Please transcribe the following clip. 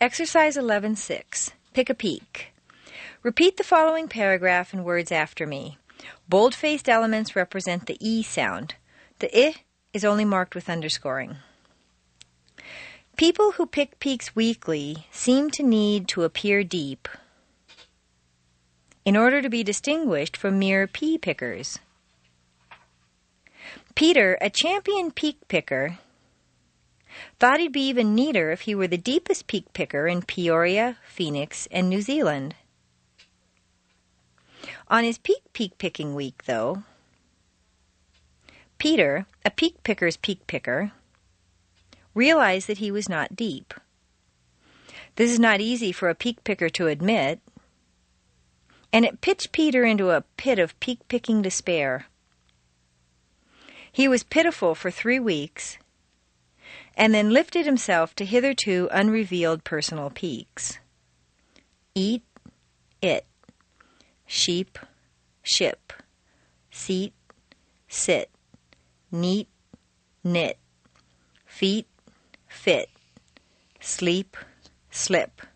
Exercise 11-6. Pick a peak. Repeat the following paragraph in words after me. Bold-faced elements represent the E sound. The I is only marked with underscoring. People who pick peaks weekly seem to need to appear deep in order to be distinguished from mere pea pickers. Peter, a champion peak picker, thought he'd be even neater if he were the deepest peak picker in Peoria, Phoenix, and New Zealand. On his peak picking week, though, Peter, a peak picker's peak picker, realized that he was not deep. This is not easy for a peak picker to admit, and it pitched Peter into a pit of peak picking despair. He was pitiful for 3 weeks, and then lifted himself to hitherto unrevealed personal peaks. Eat, it. Sheep, ship. Seat, sit. Neat, knit. Feet, fit. Sleep, slip.